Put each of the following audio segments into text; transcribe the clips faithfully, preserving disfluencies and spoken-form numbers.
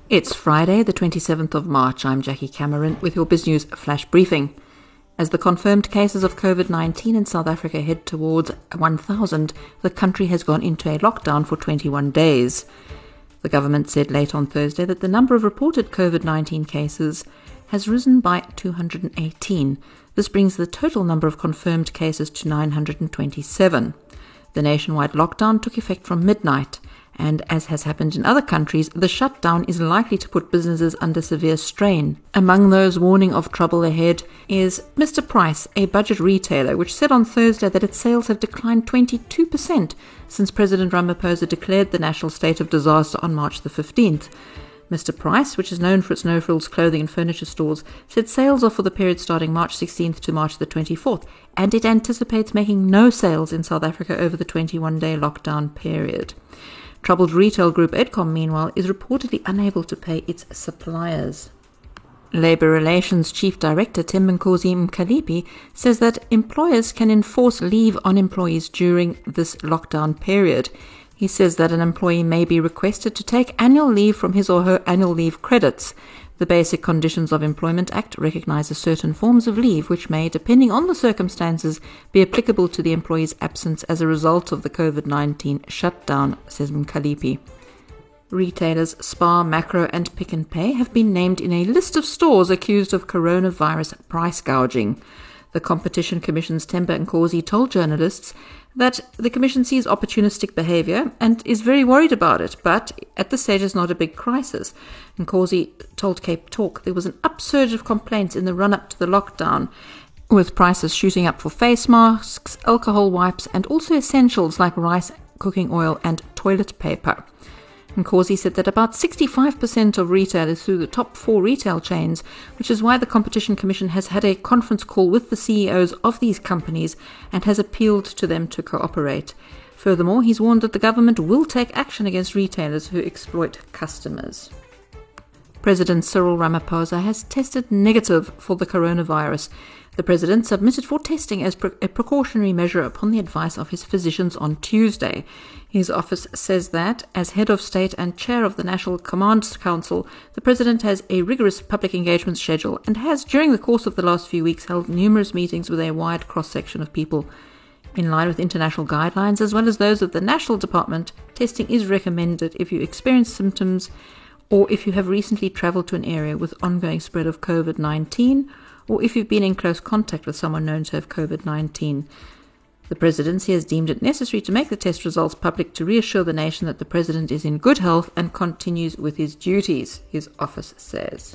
It's Friday, the twenty-seventh of March. I'm Jackie Cameron with your BizNews Flash Briefing. As the confirmed cases of COVID nineteen in South Africa head towards one thousand, the country has gone into a lockdown for twenty-one days. The government said late on Thursday that the number of reported COVID nineteen cases has risen by two hundred eighteen. This brings the total number of confirmed cases to nine hundred twenty-seven. The nationwide lockdown took effect from midnight, and as has happened in other countries, the shutdown is likely to put businesses under severe strain. Among those warning of trouble ahead is Mister Price, a budget retailer, which said on Thursday that its sales have declined twenty-two percent since President Ramaphosa declared the national state of disaster on March the fifteenth. Mister Price, which is known for its no-frills clothing and furniture stores, said sales are for the period starting March sixteenth to March the twenty-fourth, and it anticipates making no sales in South Africa over the twenty-one day lockdown period. Troubled retail group Edcom, meanwhile, is reportedly unable to pay its suppliers. Labour Relations Chief Director Thembinkosi Mkhaliphi says that employers can enforce leave on employees during this lockdown period. He says that an employee may be requested to take annual leave from his or her annual leave credits. The Basic Conditions of Employment Act recognises certain forms of leave which may, depending on the circumstances, be applicable to the employee's absence as a result of the COVID nineteen shutdown, says Mkhaliphi. Retailers Spar, Makro and Pick n Pay have been named in a list of stores accused of coronavirus price gouging. The Competition Commission's Themba Nkosi told journalists that the Commission sees opportunistic behaviour and is very worried about it, but at this stage it's not a big crisis. Nkosi told Cape Talk there was an upsurge of complaints in the run-up to the lockdown, with prices shooting up for face masks, alcohol wipes and also essentials like rice, cooking oil and toilet paper. Nkosi said that about sixty-five percent of retailers through the top four retail chains, which is why the Competition Commission has had a conference call with the C E Os of these companies and has appealed to them to cooperate. Furthermore, he's warned that the government will take action against retailers who exploit customers. President Cyril Ramaphosa has tested negative for the coronavirus. The president submitted for testing as pre- a precautionary measure upon the advice of his physicians on Tuesday. His office says that, as head of state and chair of the National Command Council, the president has a rigorous public engagement schedule and has, during the course of the last few weeks, held numerous meetings with a wide cross-section of people. In line with international guidelines, as well as those of the National Department, testing is recommended if you experience symptoms or if you have recently travelled to an area with ongoing spread of COVID nineteen, or if you've been in close contact with someone known to have COVID nineteen. The presidency has deemed it necessary to make the test results public to reassure the nation that the president is in good health and continues with his duties, his office says.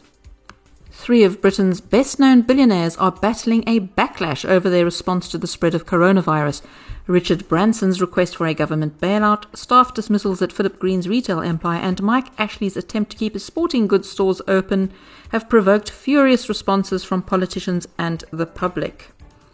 Three of Britain's best-known billionaires are battling a backlash over their response to the spread of coronavirus. Richard Branson's request for a government bailout, staff dismissals at Philip Green's retail empire, and Mike Ashley's attempt to keep his sporting goods stores open have provoked furious responses from politicians and the public.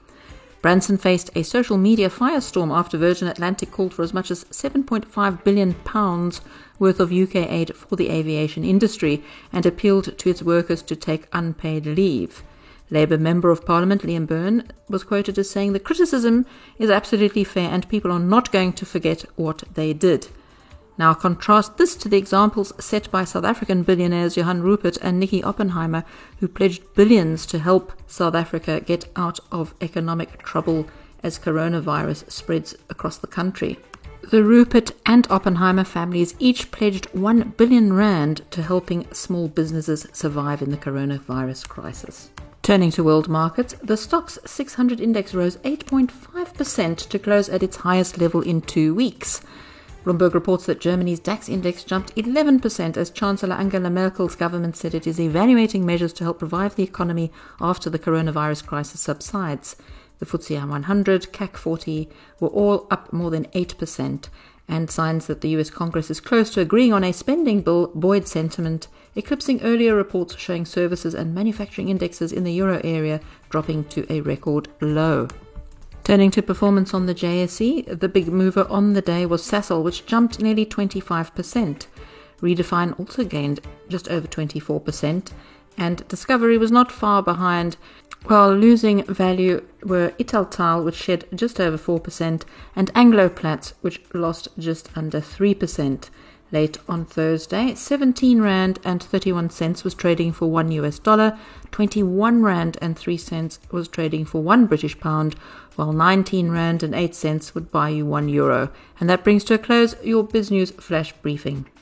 Branson faced a social media firestorm after Virgin Atlantic called for as much as seven point five billion pounds worth of U K aid for the aviation industry and appealed to its workers to take unpaid leave. Labour Member of Parliament Liam Byrne was quoted as saying the criticism is absolutely fair and people are not going to forget what they did. Now contrast this to the examples set by South African billionaires Johan Rupert and Nicky Oppenheimer, who pledged billions to help South Africa get out of economic trouble as coronavirus spreads across the country. The Rupert and Oppenheimer families each pledged one billion rand to helping small businesses survive in the coronavirus crisis. Turning to world markets, the Stoxx six hundred index rose eight point five percent to close at its highest level in two weeks. Bloomberg reports that Germany's DAX index jumped eleven percent as Chancellor Angela Merkel's government said it is evaluating measures to help revive the economy after the coronavirus crisis subsides. The F T S E one hundred, C A C forty were all up more than eight percent, and signs that the U S Congress is close to agreeing on a spending bill buoyed sentiment, eclipsing earlier reports showing services and manufacturing indexes in the euro area dropping to a record low. Turning to performance on the J S E, the big mover on the day was Sasol, which jumped nearly twenty-five percent. Redefine also gained just over twenty-four percent, and Discovery was not far behind, while losing value were Italtal, which shed just over four percent, and Anglo Plats, which lost just under three percent. Late on Thursday, seventeen rand and thirty-one cents was trading for one U S dollar, twenty-one rand and three cents was trading for one British pound, while nineteen rand and eight cents would buy you one euro. And that brings to a close your BizNews Flash Briefing.